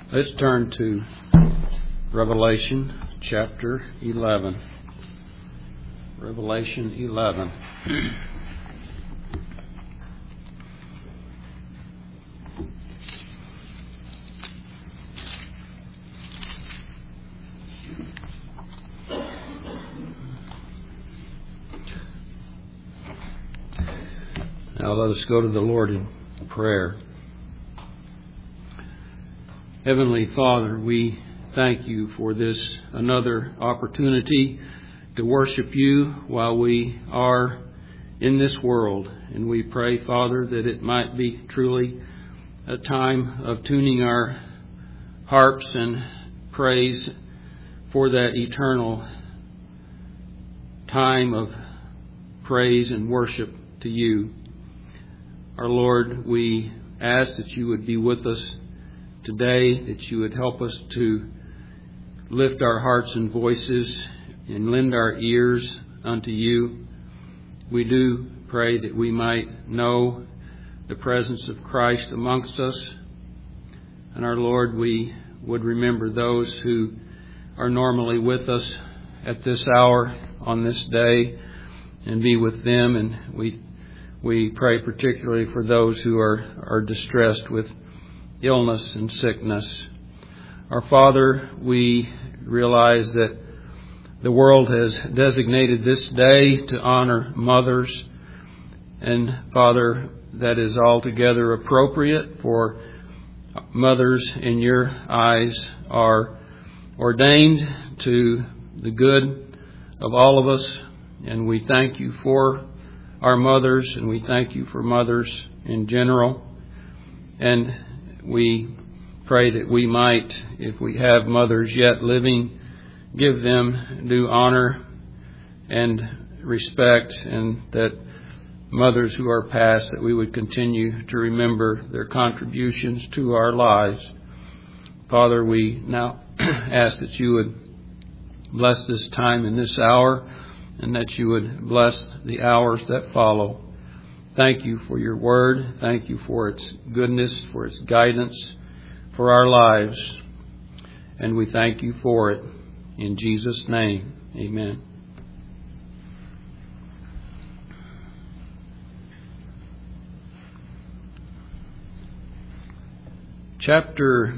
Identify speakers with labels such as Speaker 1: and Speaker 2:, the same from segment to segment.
Speaker 1: Let's turn to Revelation chapter 11. Revelation 11. Now let us go to the Lord in prayer. Heavenly Father, we thank you for this another opportunity to worship you while we are in this world. And we pray, Father, that it might be truly a time of tuning our harps and praise for that eternal time of praise and worship to you. Our Lord, we ask that you would be with us today, that you would help us to lift our hearts and voices and lend our ears unto you. We do pray that we might know the presence of Christ amongst us. And our Lord, we would remember those who are normally with us at this hour on this day and be with them. And we pray particularly for those who are distressed with illness and sickness. Our Father, we realize that the world has designated this day to honor mothers. And Father, that is altogether appropriate, for mothers in your eyes are ordained to the good of all of us. And we thank you for our mothers, and we thank you for mothers in general. And we pray that we might, if we have mothers yet living, give them due honor and respect, and that mothers who are past, that we would continue to remember their contributions to our lives. Father, we now ask that you would bless this time and this hour, and that you would bless the hours that follow. Thank you for your word. Thank you for its goodness, for its guidance, for our lives. And we thank you for it. In Jesus' name, amen. Chapter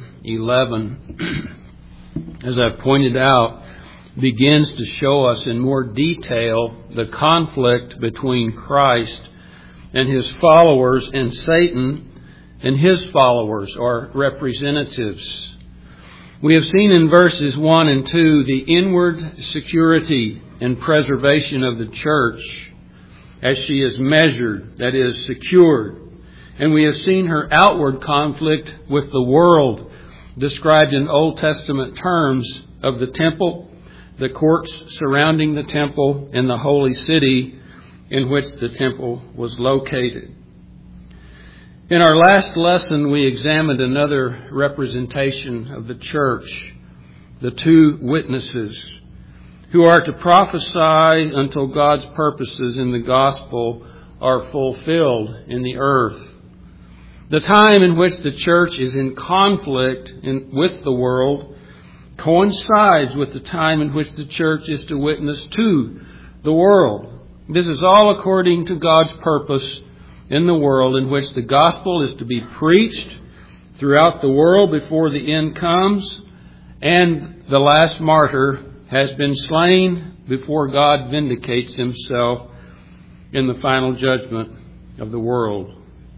Speaker 1: 11, as I pointed out, begins to show us in more detail the conflict between Christ and his followers and Satan and his followers, or representatives. We have seen in verses 1 and 2 the inward security and preservation of the church as she is measured, that is, secured. And we have seen her outward conflict with the world, described in Old Testament terms of the temple, the courts surrounding the temple, and the holy city in which the temple was located. In our last lesson, we examined another representation of the church, the two witnesses who are to prophesy until God's purposes in the gospel are fulfilled in the earth. The time in which the church is in conflict with the world coincides with the time in which the church is to witness to the world. This is all according to God's purpose in the world, in which the gospel is to be preached throughout the world before the end comes, and the last martyr has been slain before God vindicates himself in the final judgment of the world.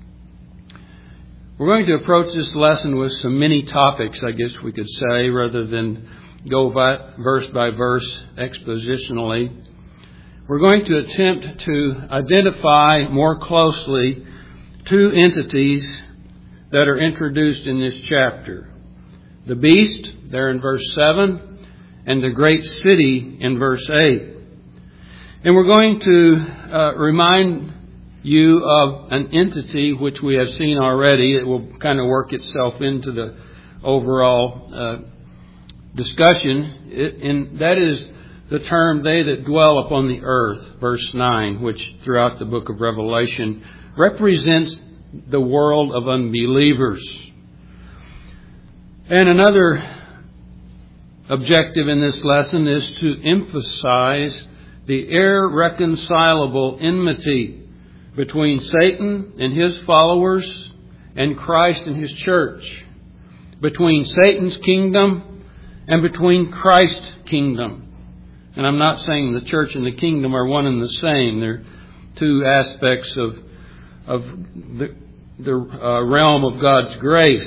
Speaker 1: We're going to approach this lesson with some mini topics, I guess we could say, rather than go verse by verse expositionally. We're going to attempt to identify more closely two entities that are introduced in this chapter. The beast, there in verse 7, and the great city in verse 8. And we're going to remind you of an entity which we have seen already. It will kind of work itself into the overall discussion. And that is the term, they that dwell upon the earth, verse 9, which throughout the book of Revelation represents the world of unbelievers. And another objective in this lesson is to emphasize the irreconcilable enmity between Satan and his followers and Christ and His church, between Satan's kingdom and between Christ's kingdom. And I'm not saying the church and the kingdom are one and the same. They're two aspects of the realm of God's grace.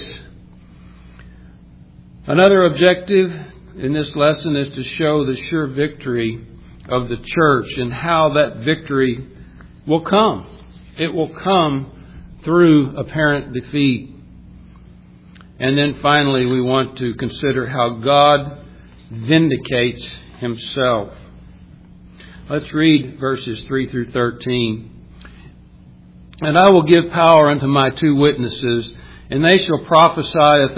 Speaker 1: Another objective in this lesson is to show the sure victory of the church and how that victory will come. It will come through apparent defeat. And then finally, we want to consider how God vindicates Himself. Let's read verses 3 through 13. And I will give power unto my 2 witnesses, and they shall prophesy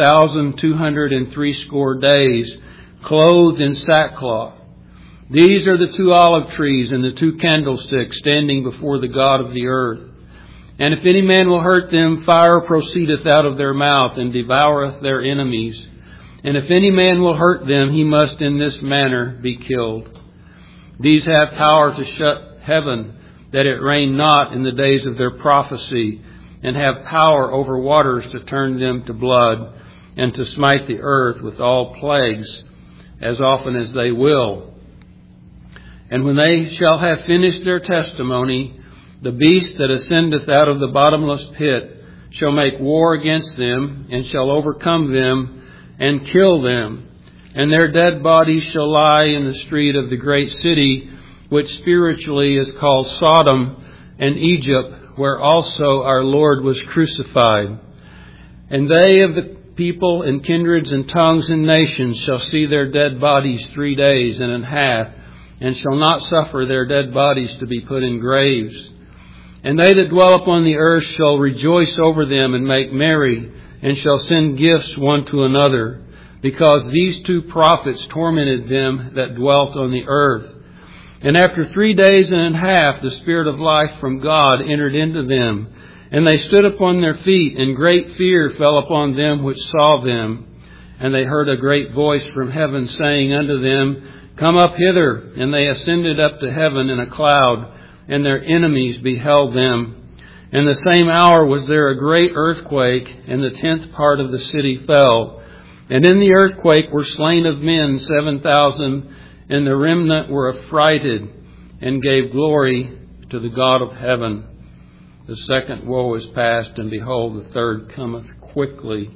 Speaker 1: 1,260 days, clothed in sackcloth. These are the 2 olive trees and the 2 candlesticks standing before the God of the earth. And if any man will hurt them, fire proceedeth out of their mouth, and devoureth their enemies. And if any man will hurt them, he must in this manner be killed. These have power to shut heaven, that it rain not in the days of their prophecy, and have power over waters to turn them to blood, and to smite the earth with all plagues, as often as they will. And when they shall have finished their testimony, the beast that ascendeth out of the bottomless pit shall make war against them, and shall overcome them, and kill them. And their dead bodies shall lie in the street of the great city, which spiritually is called Sodom and Egypt, where also our Lord was crucified. And they of the people and kindreds and tongues and nations shall see their dead bodies 3 days and a half, and shall not suffer their dead bodies to be put in graves. And they that dwell upon the earth shall rejoice over them and make merry, and shall send gifts one to another, because these 2 prophets tormented them that dwelt on the earth. And after 3 days and a half, the Spirit of life from God entered into them. And they stood upon their feet, and great fear fell upon them which saw them. And they heard a great voice from heaven saying unto them, Come up hither. And they ascended up to heaven in a cloud, and their enemies beheld them. And the same hour was there a great earthquake, and the 10th part of the city fell. And in the earthquake were slain of men 7,000, and the remnant were affrighted, and gave glory to the God of heaven. The second woe is past, and behold, the third cometh quickly.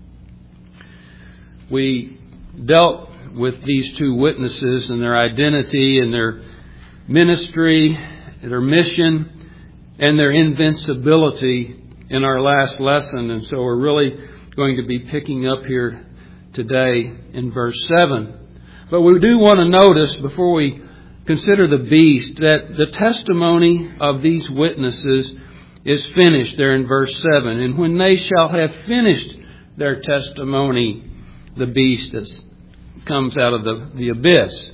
Speaker 1: We dealt with these 2 witnesses and their identity and their ministry, their mission, and their invincibility in our last lesson. And so we're really going to be picking up here today in verse 7. But we do want to notice, before we consider the beast, that the testimony of these witnesses is finished there in verse 7. And when they shall have finished their testimony, the beast comes out of the abyss.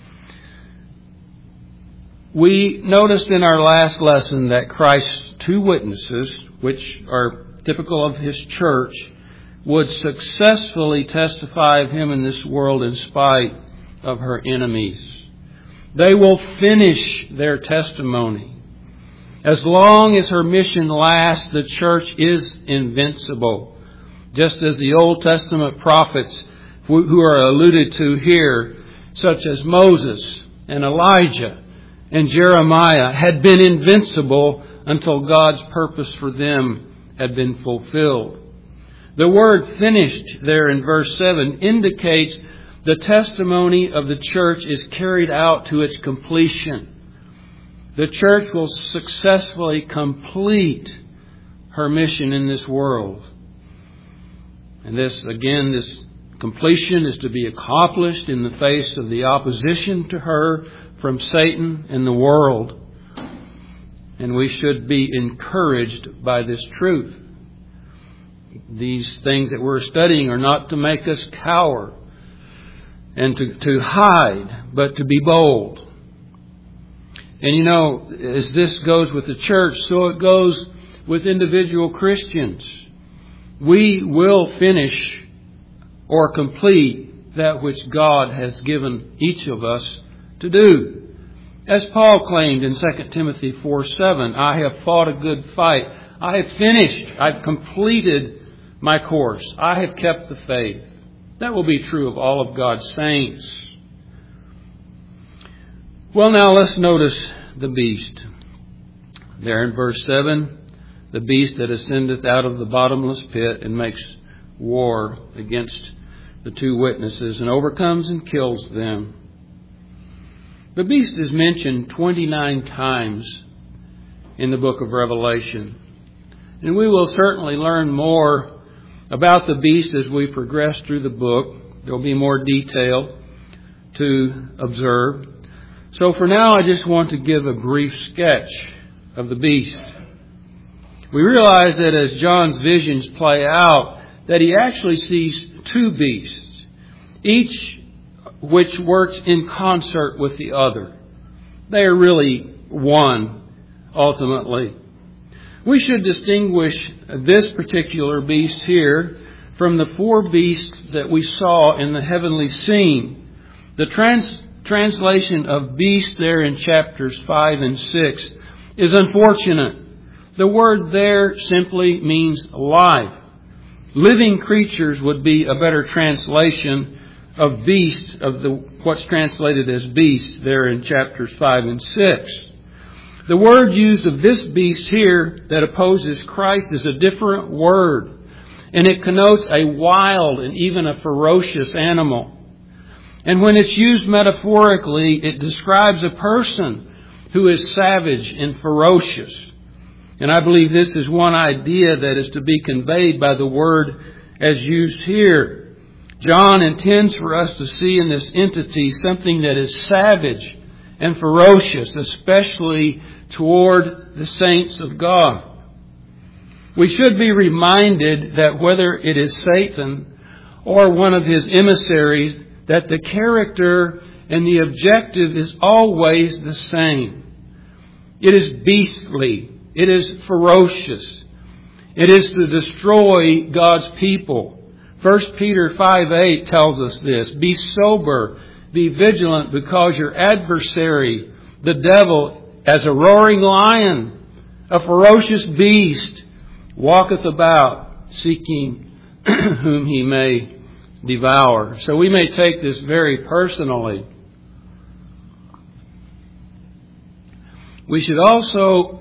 Speaker 1: We noticed in our last lesson that Christ's 2 witnesses, which are typical of His church, would successfully testify of Him in this world in spite of her enemies. They will finish their testimony. As long as her mission lasts, the church is invincible. Just as the Old Testament prophets who are alluded to here, such as Moses and Elijah and Jeremiah, had been invincible until God's purpose for them had been fulfilled. The word finished there in verse 7 indicates the testimony of the church is carried out to its completion. The church will successfully complete her mission in this world. And this completion is to be accomplished in the face of the opposition to her from Satan and the world. And we should be encouraged by this truth. These things that we're studying are not to make us cower and to hide, but to be bold. And as this goes with the church, so it goes with individual Christians. We will finish or complete that which God has given each of us to do. As Paul claimed in 2 Timothy 4:7, I have fought a good fight. I have finished. I've completed my course. I have kept the faith. That will be true of all of God's saints. Well, now let's notice the beast. There in verse 7, the beast that ascendeth out of the bottomless pit and makes war against the two witnesses and overcomes and kills them. The beast is mentioned 29 times in the book of Revelation. And we will certainly learn more about the beast as we progress through the book. There will be more detail to observe. So for now, I just want to give a brief sketch of the beast. We realize that as John's visions play out, that he actually sees two beasts, each which works in concert with the other. They are really one, ultimately. We should distinguish this particular beast here from the four beasts that we saw in the heavenly scene. The translation of beast there in chapters 5 and 6 is unfortunate. The word there simply means life. Living creatures would be a better translation of beast, what's translated as beast there in chapters 5 and 6. The word used of this beast here that opposes Christ is a different word, and it connotes a wild and even a ferocious animal. And when it's used metaphorically, it describes a person who is savage and ferocious. And I believe this is one idea that is to be conveyed by the word as used here. John intends for us to see in this entity something that is savage and ferocious, especially toward the saints of God. We should be reminded that whether it is Satan or one of his emissaries, that the character and the objective is always the same. It is beastly. It is ferocious. It is to destroy God's people. 1 Peter 5:8 tells us this. Be sober, be vigilant, because your adversary, the devil, as a roaring lion, a ferocious beast, walketh about, seeking whom he may devour. So we may take this very personally. We should also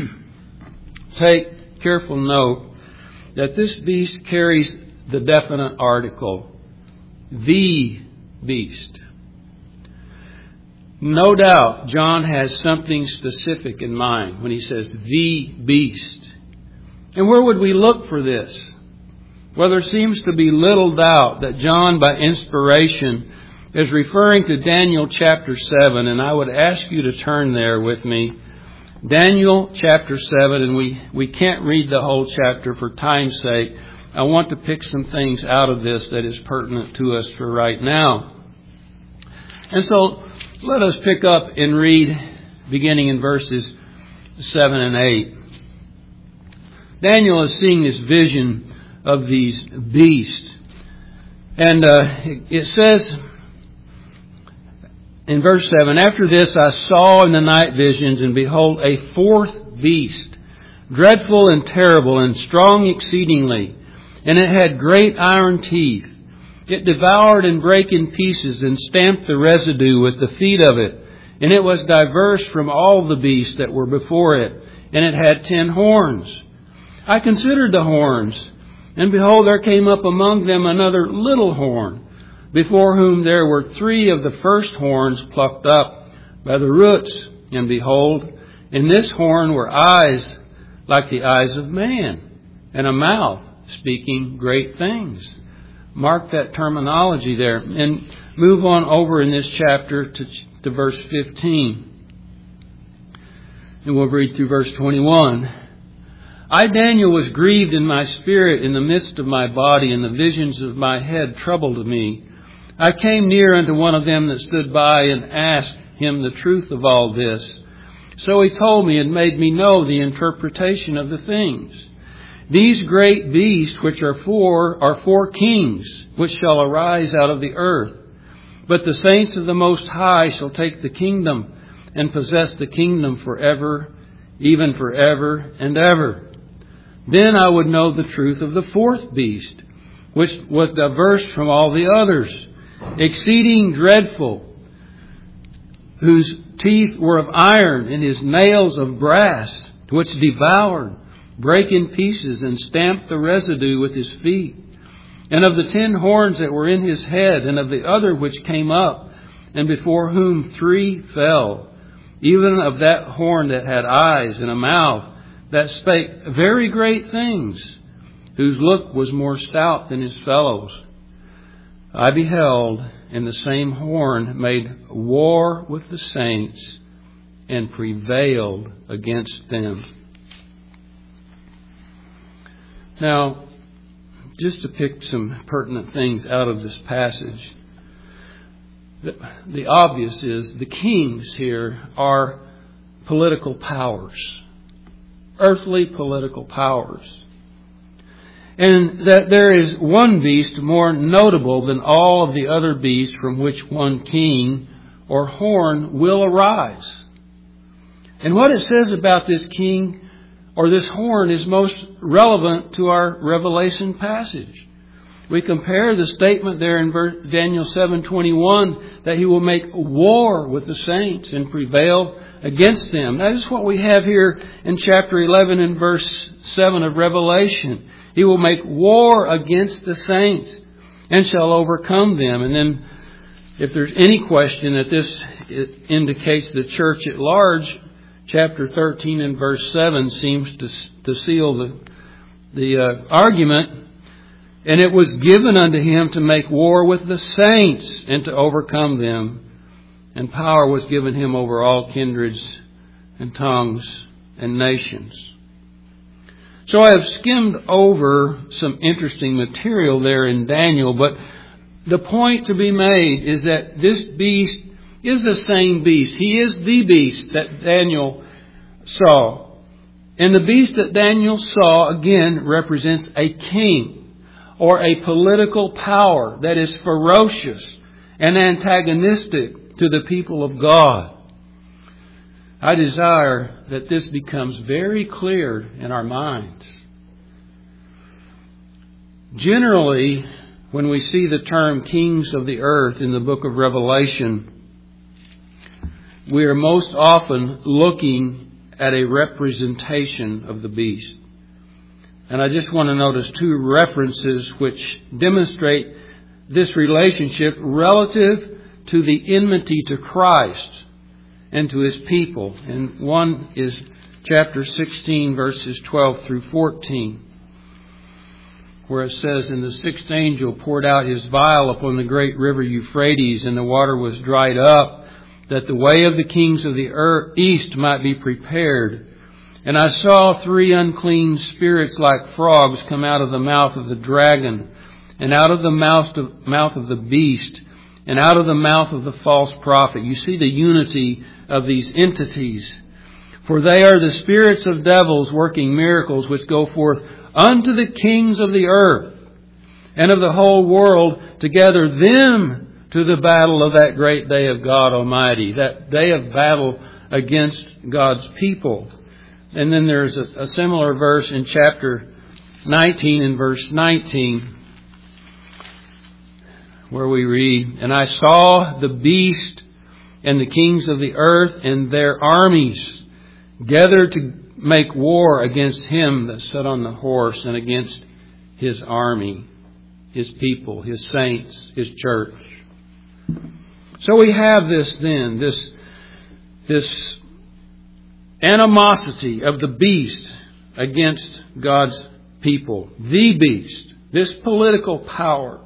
Speaker 1: take careful note that this beast carries the definite article, the beast. No doubt John has something specific in mind when he says the beast. And where would we look for this? Well, there seems to be little doubt that John, by inspiration, is referring to Daniel chapter 7. And I would ask you to turn there with me. Daniel chapter 7, and we can't read the whole chapter for time's sake. I want to pick some things out of this that is pertinent to us for right now. And so let us pick up and read beginning in verses 7 and 8. Daniel is seeing this vision of these beasts. And it says in verse 7, After this I saw in the night visions, and behold, a fourth beast, dreadful and terrible and strong exceedingly, and it had great iron teeth. It devoured and brake in pieces, and stamped the residue with the feet of it. And it was diverse from all the beasts that were before it, and it had 10 horns. I considered the horns, and behold, there came up among them another little horn, before whom there were 3 of the first horns plucked up by the roots. And behold, in this horn were eyes like the eyes of man, and a mouth speaking great things. Mark that terminology there, and move on over in this chapter to verse 15. And we'll read through verse 21. I, Daniel, was grieved in my spirit in the midst of my body, and the visions of my head troubled me. I came near unto one of them that stood by, and asked him the truth of all this. So he told me and made me know the interpretation of the things. These great beasts which are four kings, which shall arise out of the earth. But the saints of the Most High shall take the kingdom and possess the kingdom forever, even forever and ever. Then I would know the truth of the fourth beast, which was diverse from all the others, exceeding dreadful, whose teeth were of iron and his nails of brass, which devoured, brake in pieces, and stamped the residue with his feet. And of the 10 horns that were in his head, and of the other which came up, and before whom 3 fell, even of that horn that had eyes and a mouth, that spake very great things, whose look was more stout than his fellows. I beheld, and the same horn made war with the saints, and prevailed against them. Now, just to pick some pertinent things out of this passage, the obvious is the kings here are political powers, earthly political powers. And that there is one beast more notable than all of the other beasts from which one king or horn will arise. And what it says about this king or this horn is most relevant to our Revelation passage. We compare the statement there in Daniel 7:21 that he will make war with the saints and prevail against them. That is what we have here in chapter 11 and verse 7 of Revelation. He will make war against the saints and shall overcome them. And then if there's any question that this indicates the church at large, chapter 13 and verse 7 seems to seal the argument. And it was given unto him to make war with the saints and to overcome them. And power was given him over all kindreds and tongues and nations. So I have skimmed over some interesting material there in Daniel, but the point to be made is that this beast is the same beast. He is the beast that Daniel saw. And the beast that Daniel saw, again, represents a king or a political power that is ferocious and antagonistic to the people of God. I desire that this becomes very clear in our minds. Generally, when we see the term kings of the earth in the book of Revelation, we are most often looking at a representation of the beast. And I just want to notice 2 references which demonstrate this relationship relative to the enmity to Christ and to His people. And one is chapter 16, verses 12 through 14, where it says, And the 6th angel poured out his vial upon the great river Euphrates, and the water was dried up, that the way of the kings of the east might be prepared. And I saw 3 unclean spirits like frogs come out of the mouth of the dragon, and out of the mouth of the beast, and out of the mouth of the false prophet. You see the unity of these entities. For they are the spirits of devils working miracles, which go forth unto the kings of the earth and of the whole world to gather them to the battle of that great day of God Almighty, that day of battle against God's people. And then there's a similar verse in chapter 19 and verse 19, where we read, And I saw the beast and the kings of the earth and their armies gathered to make war against him that sat on the horse and against his army, his people, his saints, his church. So we have this then, this animosity of the beast against God's people. The beast, this political power.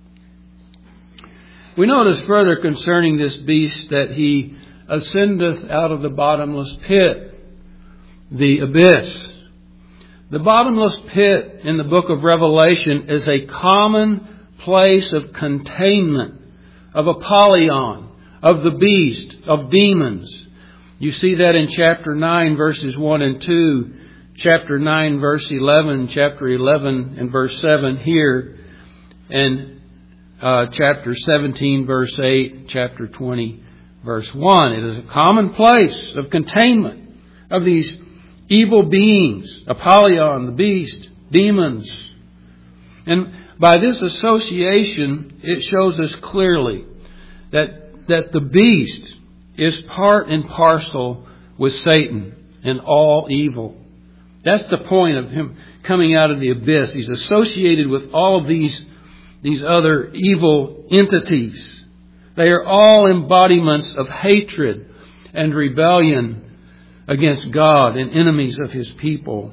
Speaker 1: We notice further concerning this beast that he ascendeth out of the bottomless pit, the abyss. The bottomless pit in the book of Revelation is a common place of containment, of Apollyon, of the beast, of demons. You see that in chapter 9, verses 1 and 2, chapter 9, verse 11, chapter 11 and verse 7 here, and chapter 17, verse 8, chapter 20, verse 1. It is a common place of containment of these evil beings, Apollyon, the beast, demons. And by this association, it shows us clearly that the beast is part and parcel with Satan and all evil. That's the point of him coming out of the abyss. He's associated with all of these other evil entities. They are all embodiments of hatred and rebellion against God and enemies of His people.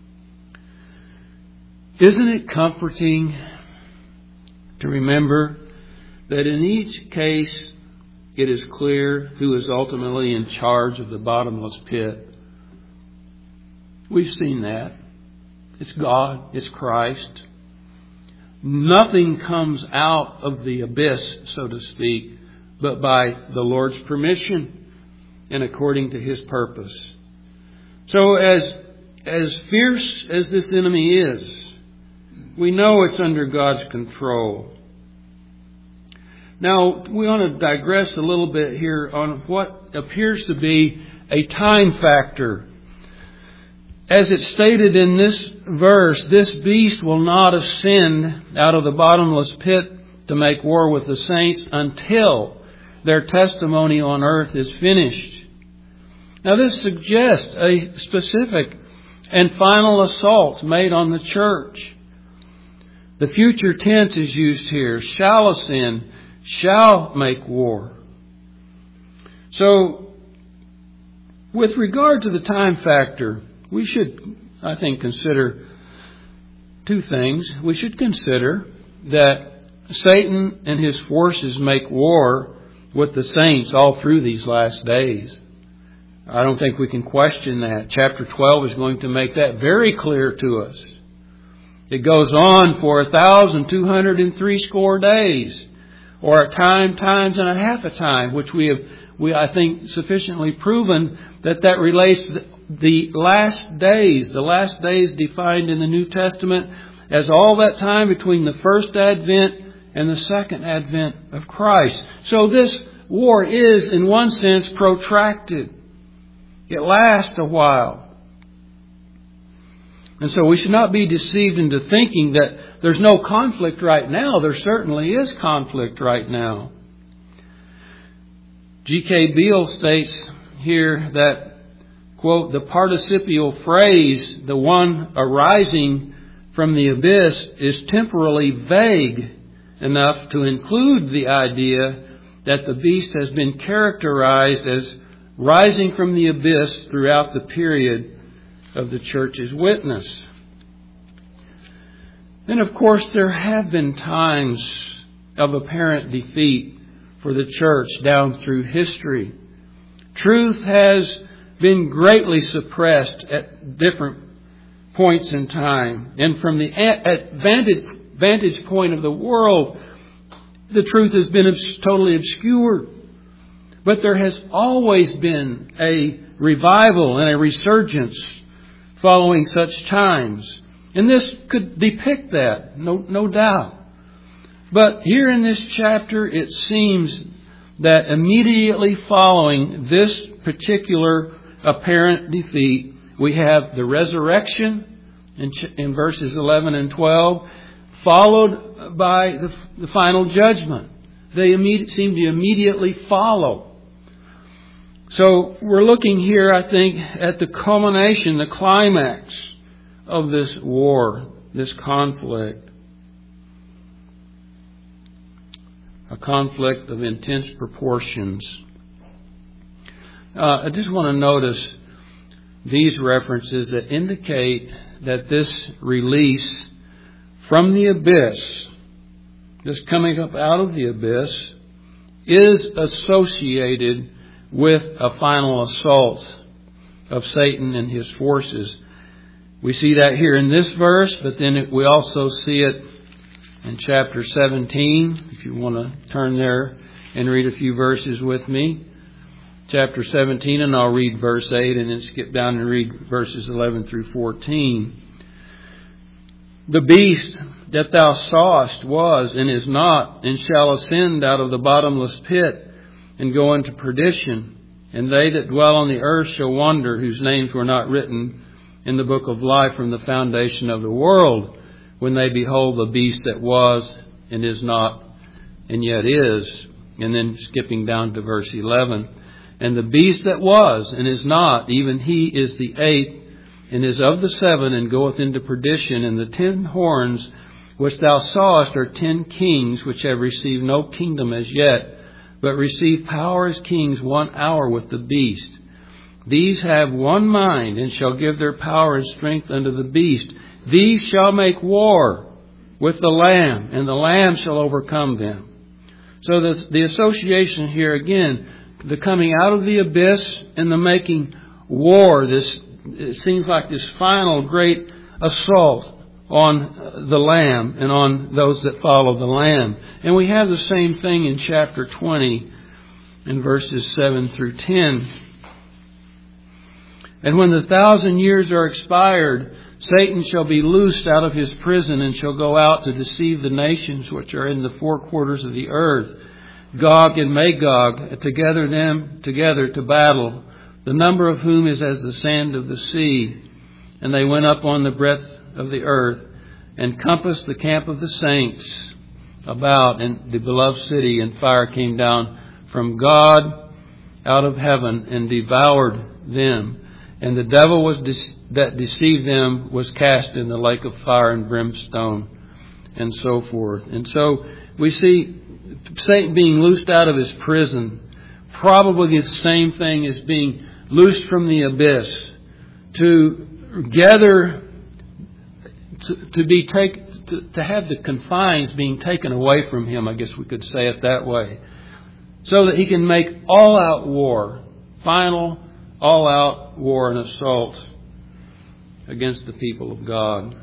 Speaker 1: Isn't it comforting to remember that in each case it is clear who is ultimately in charge of the bottomless pit? We've seen that. It's God. It's Christ. Nothing comes out of the abyss, so to speak, but by the Lord's permission and according to His purpose. So as fierce as this enemy is, we know it's under God's control. Now, we want to digress a little bit here on what appears to be a time factor. As it's stated in this verse, this beast will not ascend out of the bottomless pit to make war with the saints until their testimony on earth is finished. Now, this suggests a specific and final assault made on the church. The future tense is used here. Shall ascend, shall make war. So, with regard to the time factor, we should, I think, consider two things. We should consider that Satan and his forces make war with the saints all through these last days. I don't think we can question that. Chapter 12 is going to make that very clear to us. It goes on for 1,260 days, or a times and a half a time, which we I think sufficiently proven that relates to the last days defined in the New Testament as all that time between the first advent and the second advent of Christ. So this war is, in one sense, protracted. It lasts a while. And so we should not be deceived into thinking that there's no conflict right now. There certainly is conflict right now. G.K. Beale states here that, quote, the participial phrase, the one arising from the abyss, is temporally vague enough to include the idea that the beast has been characterized as rising from the abyss throughout the period of the church's witness. And of course, there have been times of apparent defeat for the church down through history. Truth has been greatly suppressed at different points in time. And from the vantage point of the world, the truth has been totally obscured. But there has always been a revival and a resurgence following such times. And this could depict that, no doubt. But here in this chapter, it seems that immediately following this particular apparent defeat, we have the resurrection in verses 11 and 12, followed by the final judgment. They seem to immediately follow. So we're looking here, I think, at the culmination, the climax of this war, this conflict. A conflict of intense proportions. I just want to notice these references that indicate that this release from the abyss, this coming up out of the abyss, is associated with a final assault of Satan and his forces. We see that here in this verse, but then we also see it in chapter 17, if you want to turn there and read a few verses with me. chapter 17, and I'll read verse 8 and then skip down and read verses 11 through 14. The beast that thou sawest was and is not, and shall ascend out of the bottomless pit and go into perdition. And they that dwell on the earth shall wonder, whose names were not written in the book of life from the foundation of the world, when they behold the beast that was and is not and yet is. And then skipping down to verse 11. And the beast that was and is not, even he is the eighth, and is of the seven, and goeth into perdition. And the 10 horns which thou sawest are 10 kings, which have received no kingdom as yet, but receive power as kings 1 hour with the beast. These have one mind, and shall give their power and strength unto the beast. These shall make war with the Lamb, and the Lamb shall overcome them. So the association here again, the coming out of the abyss and the making war, it seems like this final great assault on the Lamb and on those that follow the Lamb. And we have the same thing in chapter 20 in verses 7 through 10. And when the 1,000 years are expired, Satan shall be loosed out of his prison, and shall go out to deceive the nations which are in the 4 quarters of the earth, Gog and Magog, to gather them together to battle, the number of whom is as the sand of the sea. And they went up on the breadth of the earth, and compassed the camp of the saints about in the beloved city, and fire came down from God out of heaven and devoured them. And the devil that deceived them was cast in the lake of fire and brimstone, and so forth. And so we see Satan being loosed out of his prison, probably the same thing as being loosed from the abyss, to gather, to have the confines being taken away from him, I guess we could say it that way, so that he can make all-out war, final all-out war and assault against the people of God.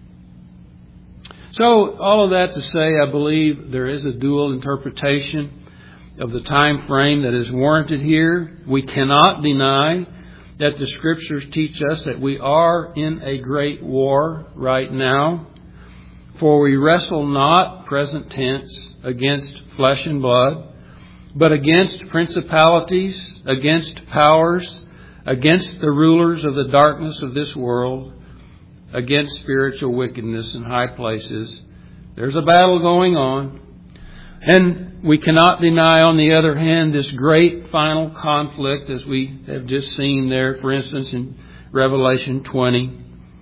Speaker 1: So, all of that to say, I believe there is a dual interpretation of the time frame that is warranted here. We cannot deny that the Scriptures teach us that we are in a great war right now. For we wrestle not, present tense, against flesh and blood, but against principalities, against powers, against the rulers of the darkness of this world, against spiritual wickedness in high places. There's a battle going on. And we cannot deny, on the other hand, this great final conflict, as we have just seen there, for instance, in Revelation 20.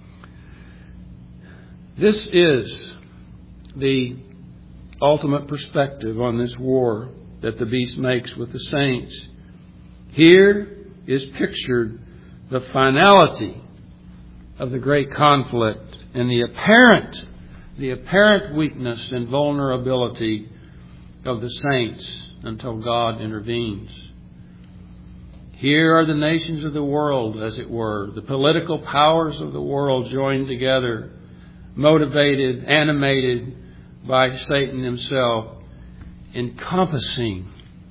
Speaker 1: This is the ultimate perspective on this war that the beast makes with the saints. Here is pictured the finality of the great conflict and the apparent weakness and vulnerability of the saints until God intervenes. Here are the nations of the world, as it were, the political powers of the world joined together, motivated, animated by Satan himself, encompassing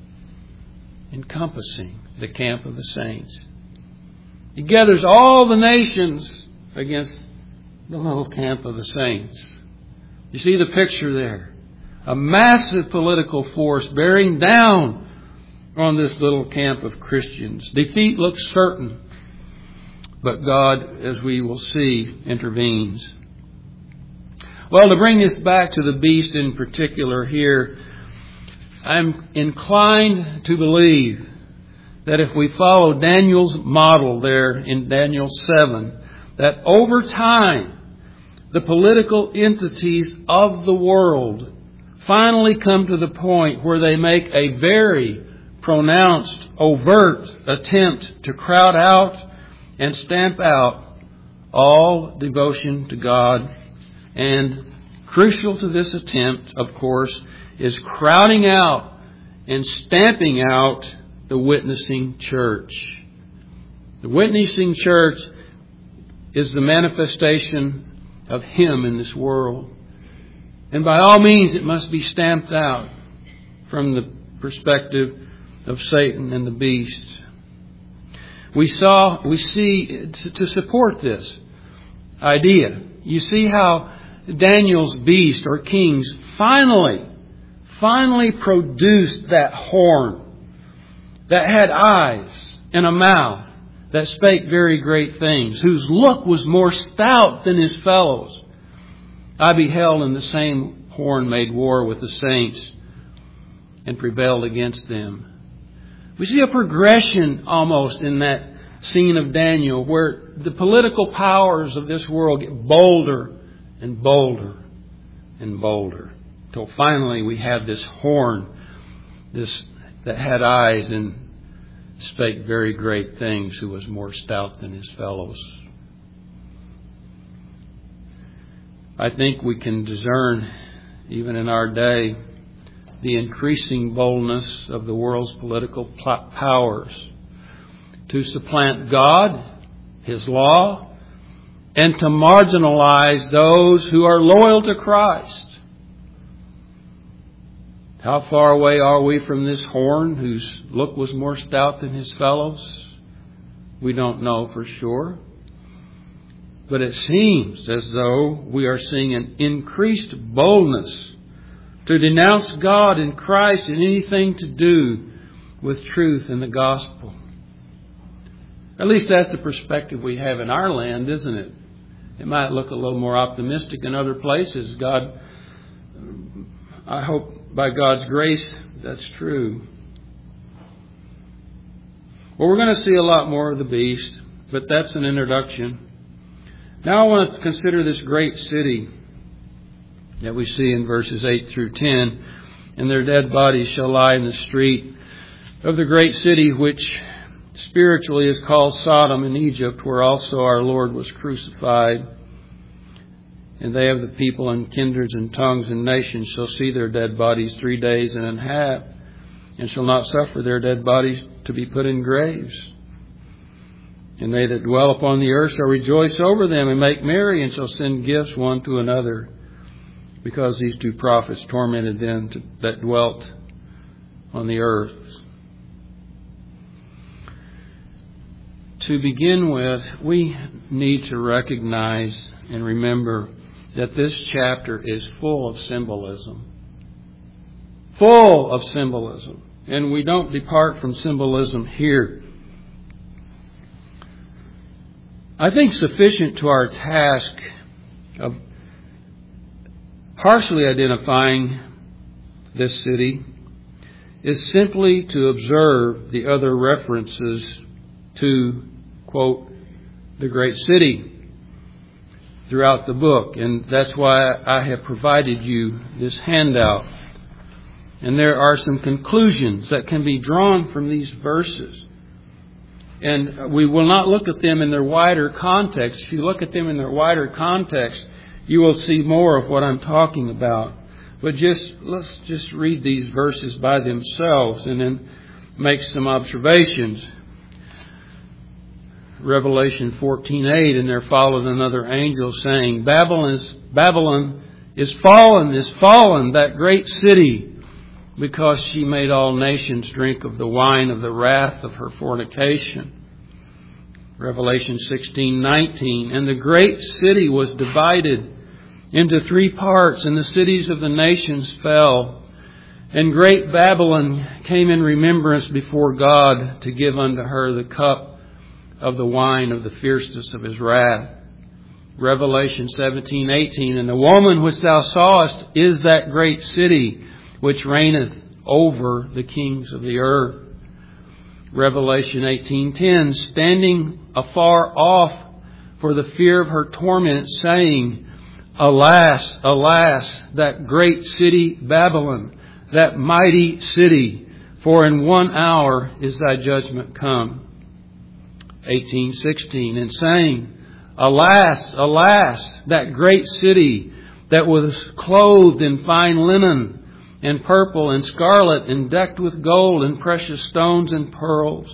Speaker 1: the camp of the saints. He gathers all the nations against the little camp of the saints. You see the picture there. A massive political force bearing down on this little camp of Christians. Defeat looks certain, but God, as we will see, intervenes. Well, to bring this back to the beast in particular here, I'm inclined to believe that if we follow Daniel's model there in Daniel 7, that over time, the political entities of the world finally come to the point where they make a very pronounced, overt attempt to crowd out and stamp out all devotion to God. And crucial to this attempt, of course, is crowding out and stamping out the witnessing church. The witnessing church is the manifestation of Him in this world. And by all means, it must be stamped out from the perspective of Satan and the beast. We see to support this idea. You see how Daniel's beast or kings finally produced that horn that had eyes and a mouth that spake very great things, whose look was more stout than his fellows. I beheld, and the same horn made war with the saints and prevailed against them. We see a progression almost in that scene of Daniel where the political powers of this world get bolder and bolder and bolder, till finally we have this horn, this that had eyes and spake very great things, who was more stout than his fellows. I think we can discern, even in our day, the increasing boldness of the world's political powers to supplant God, His law, and to marginalize those who are loyal to Christ. How far away are we from this horn whose look was more stout than his fellows? We don't know for sure. But it seems as though we are seeing an increased boldness to denounce God and Christ and anything to do with truth and the gospel. At least that's the perspective we have in our land, isn't it? It might look a little more optimistic in other places. God, I hope by God's grace that's true. Well, we're going to see a lot more of the beast, but that's an introduction. Now I want to consider this great city that we see in verses 8 through 10. And their dead bodies shall lie in the street of the great city, which spiritually is called Sodom in Egypt, where also our Lord was crucified. And they of the people and kindreds and tongues and nations shall see their dead bodies 3 days and an half, and shall not suffer their dead bodies to be put in graves. And they that dwell upon the earth shall rejoice over them and make merry, and shall send gifts one to another, because these two prophets tormented them that dwelt on the earth. To begin with, we need to recognize and remember that this chapter is full of symbolism. Full of symbolism. And we don't depart from symbolism here. I think sufficient to our task of partially identifying this city is simply to observe the other references to, quote, the great city throughout the book. And that's why I have provided you this handout. And there are some conclusions that can be drawn from these verses. And we will not look at them in their wider context. If you look at them in their wider context, you will see more of what I'm talking about. But let's just read these verses by themselves and then make some observations. Revelation 14:8, and there followed another angel saying, Babylon is fallen, that great city, because she made all nations drink of the wine of the wrath of her fornication. Revelation 16:19, and the great city was divided into 3 parts, and the cities of the nations fell. And great Babylon came in remembrance before God to give unto her the cup of the wine of the fierceness of his wrath. Revelation 17:18, and the woman which thou sawest is that great city which reigneth over the kings of the earth. Revelation 18:10, standing afar off for the fear of her torment, saying, Alas, alas, that great city Babylon, that mighty city, for in 1 hour is thy judgment come. 18:16, and saying, Alas, alas, that great city that was clothed in fine linen and purple and scarlet and decked with gold and precious stones and pearls.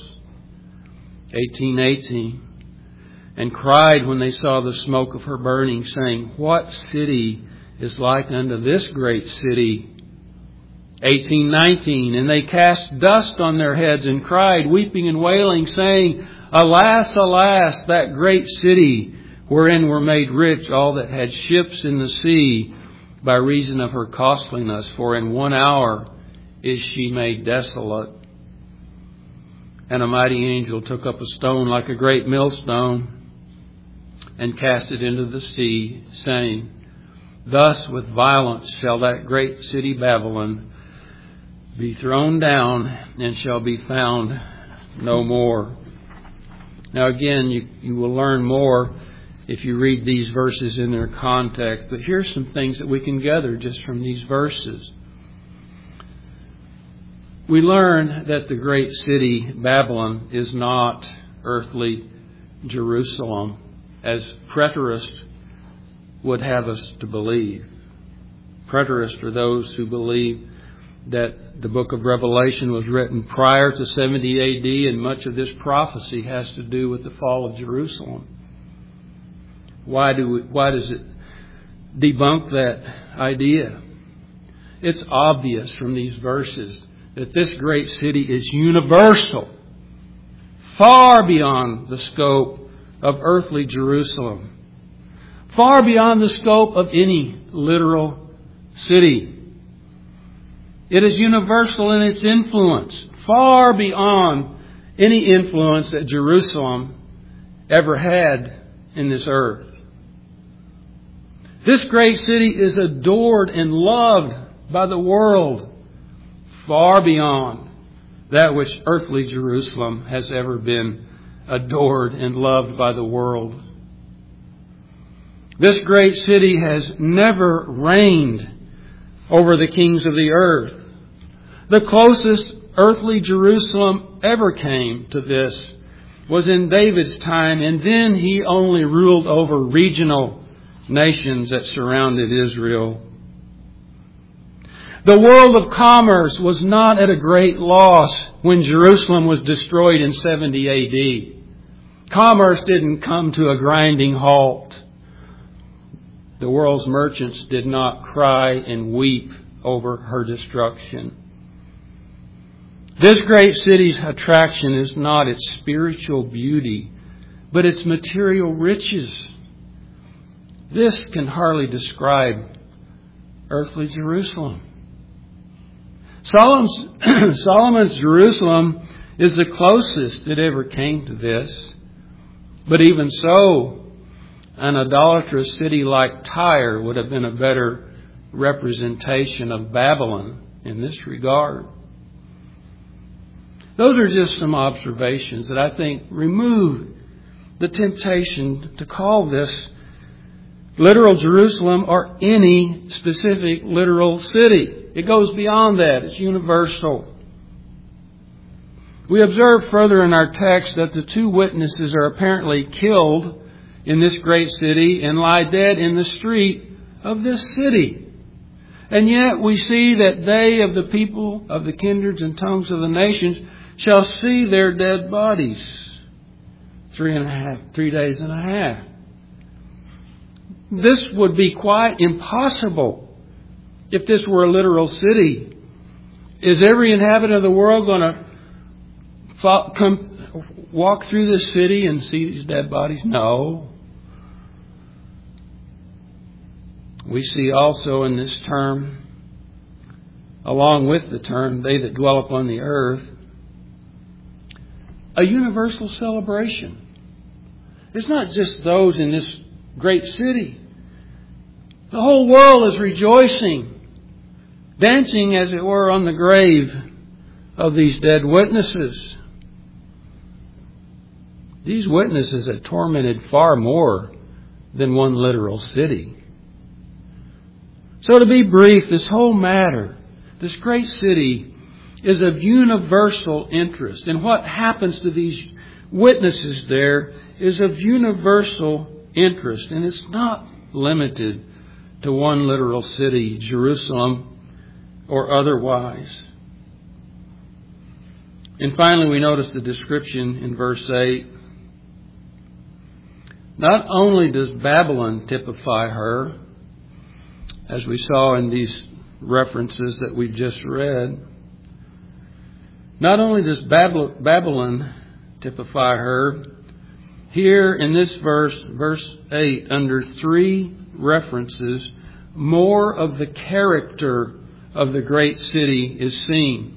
Speaker 1: 18:18, and cried when they saw the smoke of her burning, saying, What city is like unto this great city? 18:19, and they cast dust on their heads and cried, weeping and wailing, saying, Alas, alas, that great city wherein were made rich all that had ships in the sea by reason of her costliness, for in 1 hour is she made desolate. And a mighty angel took up a stone like a great millstone and cast it into the sea, saying, Thus with violence shall that great city Babylon be thrown down and shall be found no more. Now again, you will learn more if you read these verses in their context. But here's some things that we can gather just from these verses. We learn that the great city Babylon is not earthly Jerusalem, as preterists would have us to believe. Preterists are those who believe that the book of Revelation was written prior to 70 A.D. and much of this prophecy has to do with the fall of Jerusalem. Why does it debunk that idea? It's obvious from these verses that this great city is universal, far beyond the scope of earthly Jerusalem, far beyond the scope of any literal city. It is universal in its influence, far beyond any influence that Jerusalem ever had in this earth. This great city is adored and loved by the world, far beyond that which earthly Jerusalem has ever been adored and loved by the world. This great city has never reigned over the kings of the earth. The closest earthly Jerusalem ever came to this was in David's time, and then he only ruled over regional nations that surrounded Israel. The world of commerce was not at a great loss when Jerusalem was destroyed in 70 A.D. Commerce didn't come to a grinding halt. The world's merchants did not cry and weep over her destruction. This great city's attraction is not its spiritual beauty, but its material riches. This can hardly describe earthly Jerusalem. Solomon's Jerusalem is the closest it ever came to this. But even so, an idolatrous city like Tyre would have been a better representation of Babylon in this regard. Those are just some observations that I think remove the temptation to call this literal Jerusalem or any specific literal city. It goes beyond that. It's universal. We observe further in our text that the two witnesses are apparently killed in this great city and lie dead in the street of this city. And yet we see that they of the people of the kindreds and tongues of the nations shall see their dead bodies 3 days and a half. This would be quite impossible if this were a literal city. Is every inhabitant of the world going to walk through this city and see these dead bodies? No. We see also in this term, along with the term, they that dwell upon the earth, a universal celebration. It's not just those in this great city. The whole world is rejoicing, dancing, as it were, on the grave of these dead witnesses. These witnesses had tormented far more than one literal city. So to be brief, this whole matter, this great city, is of universal interest. And what happens to these witnesses there is of universal interest. And it's not limited to one literal city, Jerusalem, or otherwise. And finally, we notice the description in verse 8. Not only does Babylon typify her, as we saw in these references that we've just read. Not only does Babylon typify her, here in this verse 8, under 3 references, more of the character of the great city is seen.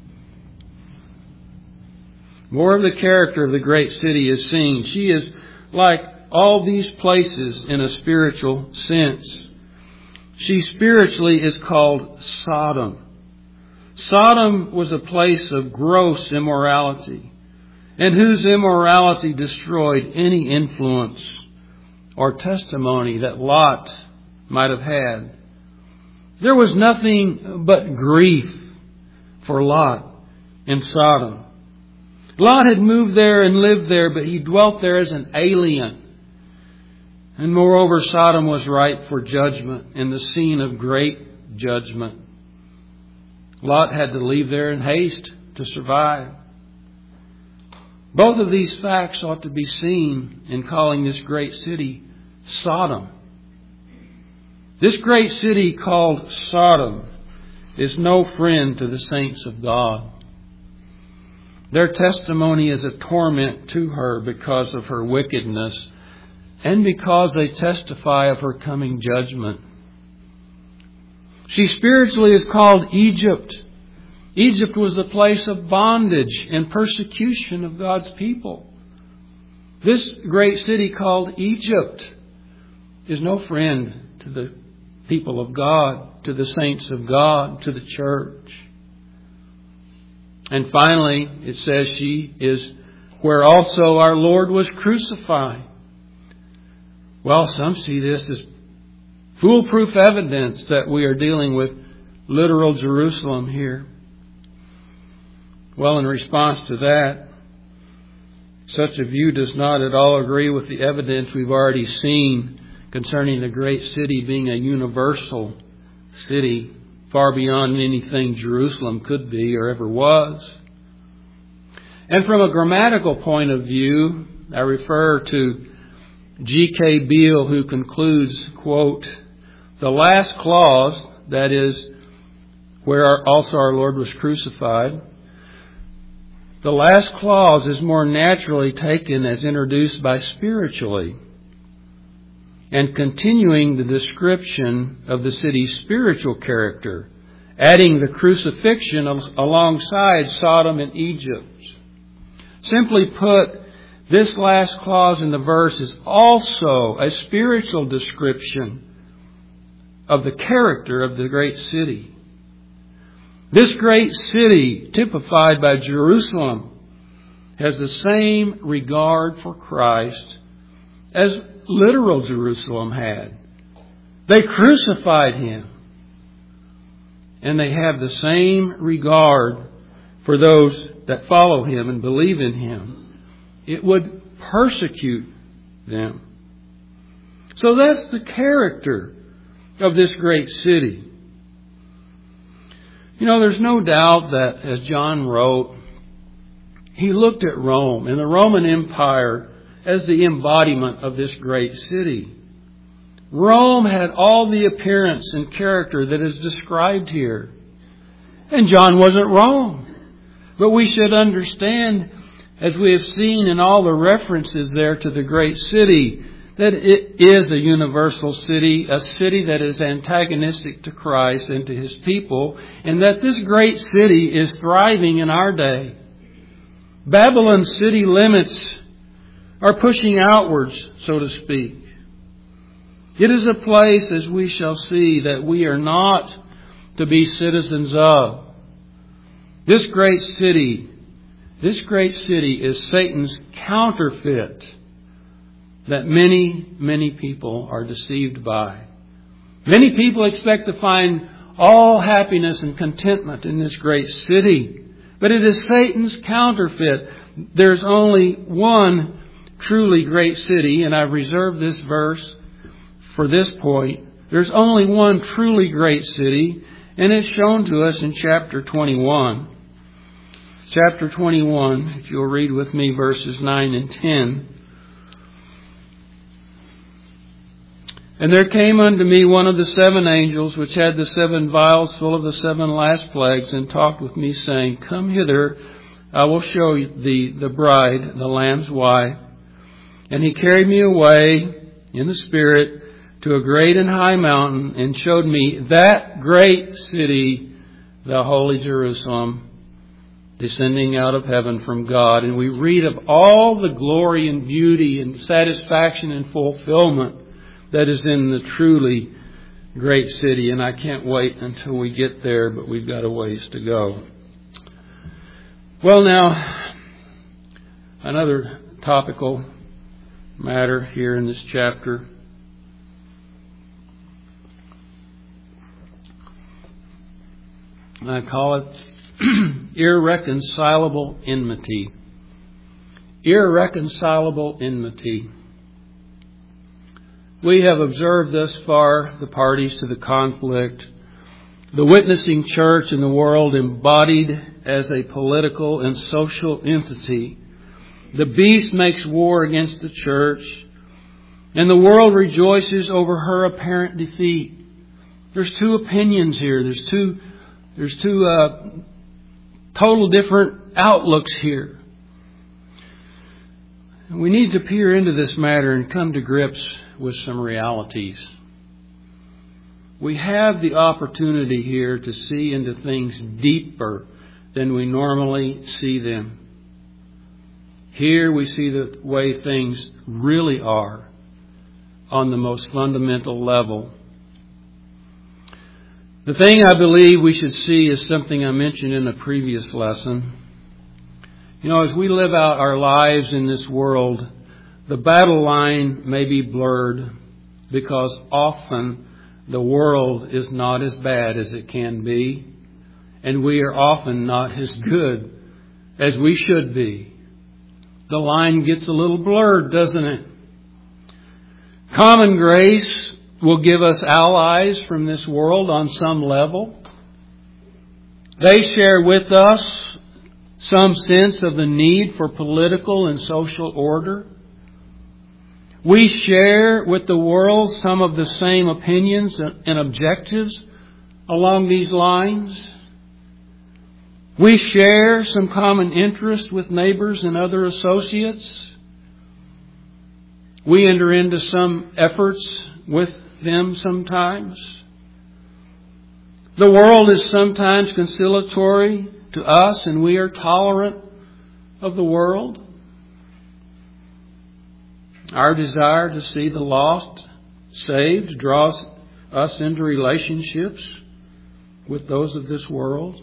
Speaker 1: More of the character of the great city is seen. She is like all these places in a spiritual sense. She spiritually is called Sodom. Sodom was a place of gross immorality, and whose immorality destroyed any influence or testimony that Lot might have had. There was nothing but grief for Lot in Sodom. Lot had moved there and lived there, but he dwelt there as an alien. And moreover, Sodom was ripe for judgment, in the scene of great judgment. Lot had to leave there in haste to survive. Both of these facts ought to be seen in calling this great city Sodom. This great city called Sodom is no friend to the saints of God. Their testimony is a torment to her because of her wickedness and because they testify of her coming judgment. She spiritually is called Egypt. Egypt was the place of bondage and persecution of God's people. This great city called Egypt is no friend to the people of God, to the saints of God, to the church. And finally, it says she is where also our Lord was crucified. Well, some see this as foolproof evidence that we are dealing with literal Jerusalem here. Well, in response to that, such a view does not at all agree with the evidence we've already seen concerning the great city being a universal city, far beyond anything Jerusalem could be or ever was. And from a grammatical point of view, I refer to G.K. Beale, who concludes, quote, the last clause, that is, where also our Lord was crucified, the last clause is more naturally taken as introduced by spiritually, and continuing the description of the city's spiritual character, adding the crucifixion alongside Sodom and Egypt. Simply put, this last clause in the verse is also a spiritual description of the character of the great city. This great city, typified by Jerusalem, has the same regard for Christ as literal Jerusalem had. They crucified Him. And they have the same regard for those that follow Him and believe in Him. It would persecute them. So that's the character of this great city. You know, there's no doubt that as John wrote, he looked at Rome and the Roman Empire as the embodiment of this great city. Rome had all the appearance and character that is described here. And John wasn't wrong. But we should understand, as we have seen in all the references there to the great city, that it is a universal city, a city that is antagonistic to Christ and to His people, and that this great city is thriving in our day. Babylon's city limits are pushing outwards, so to speak. It is a place, as we shall see, that we are not to be citizens of. This great city is Satan's counterfeit that many, many people are deceived by. Many people expect to find all happiness and contentment in this great city. But it is Satan's counterfeit. There's only one truly great city, and I've reserved this verse for this point. There's only one truly great city, and it's shown to us in chapter 21. Chapter 21, if you'll read with me verses 9 and 10. And there came unto me one of the 7 angels, which had the 7 vials full of the 7 last plagues, and talked with me, saying, Come hither, I will show thee the bride, the Lamb's wife. And he carried me away in the Spirit to a great and high mountain, and showed me that great city, the holy Jerusalem, descending out of heaven from God. And we read of all the glory and beauty and satisfaction and fulfillment that is in the truly great city. And I can't wait until we get there, but we've got a ways to go. Well, now, another topical matter here in this chapter. I call it irreconcilable enmity. Irreconcilable enmity. We have observed thus far the parties to the conflict, the witnessing church in the world embodied as a political and social entity. The beast makes war against the church, and the world rejoices over her apparent defeat. There's 2 opinions here. There's two total different outlooks here. We need to peer into this matter and come to grips with some realities. We have the opportunity here to see into things deeper than we normally see them. Here we see the way things really are on the most fundamental level. The thing I believe we should see is something I mentioned in a previous lesson. You know, as we live out our lives in this world, the battle line may be blurred because often the world is not as bad as it can be, and we are often not as good as we should be. The line gets a little blurred, doesn't it? Common grace will give us allies from this world on some level. They share with us some sense of the need for political and social order. We share with the world some of the same opinions and objectives along these lines. We share some common interest with neighbors and other associates. We enter into some efforts with them sometimes. The world is sometimes conciliatory to us, and we are tolerant of the world. Our desire to see the lost saved draws us into relationships with those of this world.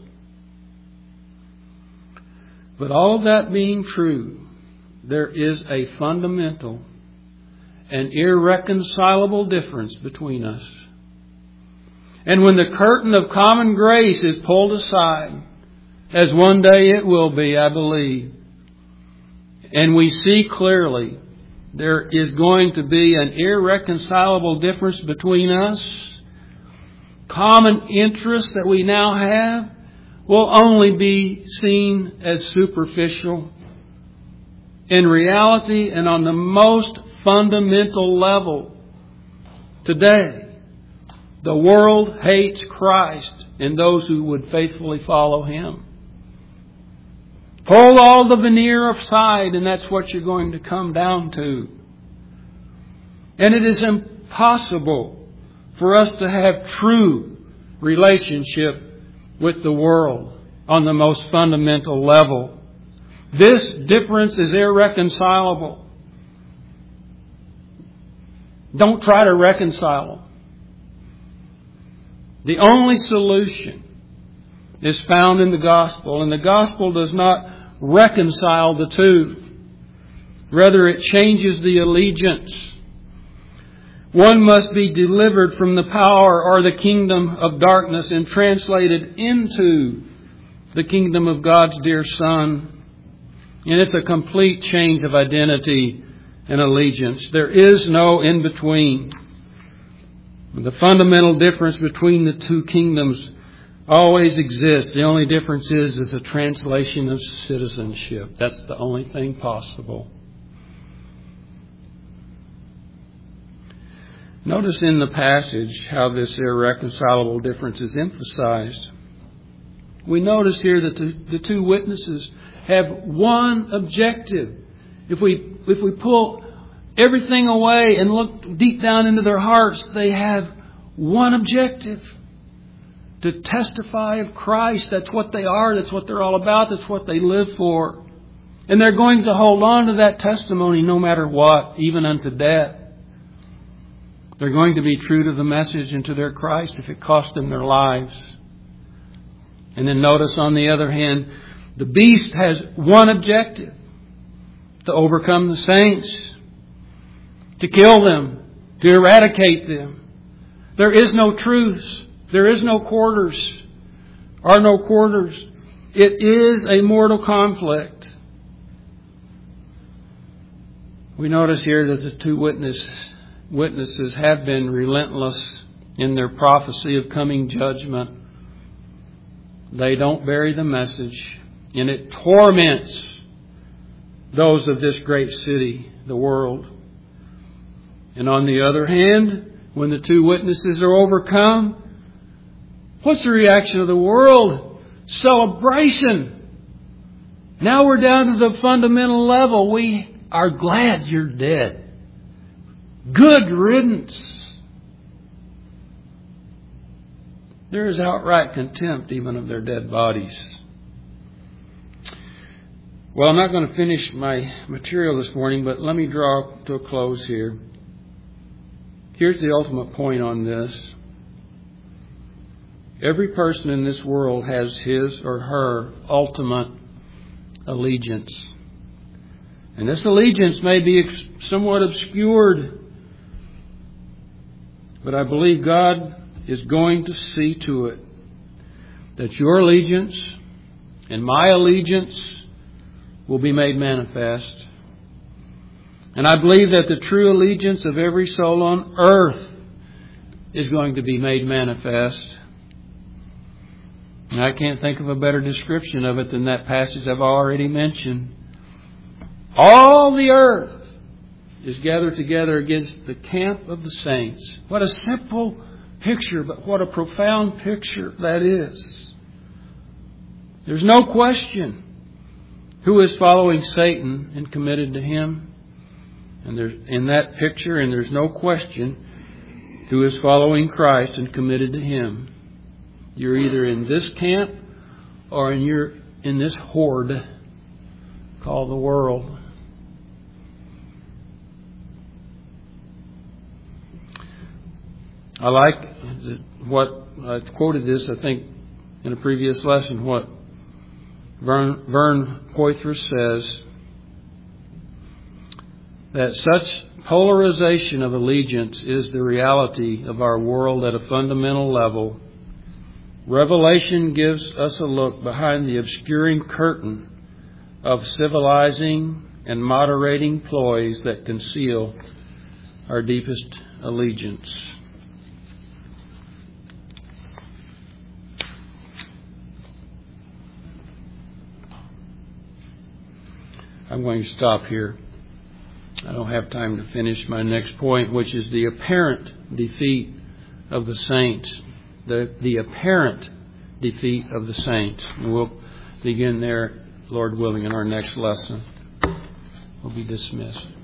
Speaker 1: But all of that being true, there is a fundamental and irreconcilable difference between us. And when the curtain of common grace is pulled aside, as one day it will be, I believe, and we see clearly there is going to be an irreconcilable difference between us, common interests that we now have will only be seen as superficial. In reality and on the most fundamental level, today, the world hates Christ and those who would faithfully follow Him. Pull all the veneer aside, and that's what you're going to come down to. And it is impossible for us to have true relationship with the world on the most fundamental level. This difference is irreconcilable. Don't try to reconcile them. The only solution is found in the gospel, and the gospel does not reconcile the two. Rather, it changes the allegiance. One must be delivered from the power or the kingdom of darkness and translated into the kingdom of God's dear Son. And it's a complete change of identity and allegiance. There is no in-between. The fundamental difference between the two kingdoms always exists. The only difference is a translation of citizenship. That's the only thing possible. Notice in the passage how this irreconcilable difference is emphasized. We notice here that the two witnesses have one objective. If we pull everything away and look deep down into their hearts, they have one objective: to testify of Christ. That's what they are. That's what they're all about. That's what they live for. And they're going to hold on to that testimony no matter what, even unto death. They're going to be true to the message and to their Christ if it cost them their lives. And then notice, on the other hand, the beast has one objective: to overcome the saints, to kill them, to eradicate them. There is no truce. There is no quarters. Are no quarters. It is a mortal conflict. We notice here that the two witnesses have been relentless in their prophecy of coming judgment. They don't bury the message, and it torments those of this great city, the world. And on the other hand, when the two witnesses are overcome, what's the reaction of the world? Celebration. Now we're down to the fundamental level. We are glad you're dead. Good riddance. There is outright contempt even of their dead bodies. Well, I'm not going to finish my material this morning, but let me draw to a close here. Here's the ultimate point on this. Every person in this world has his or her ultimate allegiance. And this allegiance may be somewhat obscured, but I believe God is going to see to it that your allegiance and my allegiance will be made manifest. And I believe that the true allegiance of every soul on earth is going to be made manifest. And I can't think of a better description of it than that passage I've already mentioned. All the earth is gathered together against the camp of the saints. What a simple picture, but what a profound picture that is. There's no question who is following Satan and committed to him. And there's in that picture, and there's no question who is following Christ and committed to him. You're either in this camp or you're in this horde called the world. I like what I quoted this, I think, in a previous lesson, what Vern Poythress says, that such polarization of allegiance is the reality of our world at a fundamental level. Revelation gives us a look behind the obscuring curtain of civilizing and moderating ploys that conceal our deepest allegiance. I'm going to stop here. I don't have time to finish my next point, which is the apparent defeat of the saints. The apparent defeat of the saints. And we'll begin there, Lord willing, in our next lesson. We'll be dismissed.